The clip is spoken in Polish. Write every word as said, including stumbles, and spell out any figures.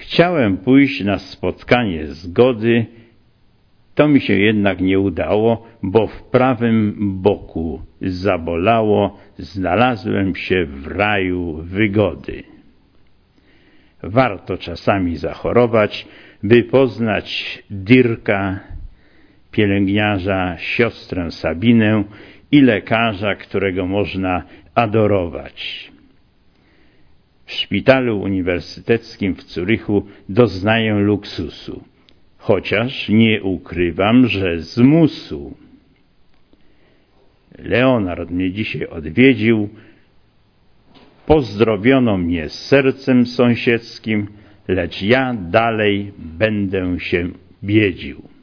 Chciałem pójść na spotkanie zgody, to mi się jednak nie udało, bo w prawym boku zabolało, znalazłem się w raju wygody. Warto czasami zachorować, by poznać Dirka, pielęgniarza, siostrę Sabinę i lekarza, którego można adorować. W szpitalu uniwersyteckim w Zurychu doznaję luksusu, chociaż nie ukrywam, że z musu. Leonard mnie dzisiaj odwiedził, pozdrowiono mnie z sercem sąsiedzkim, lecz ja dalej będę się biedził.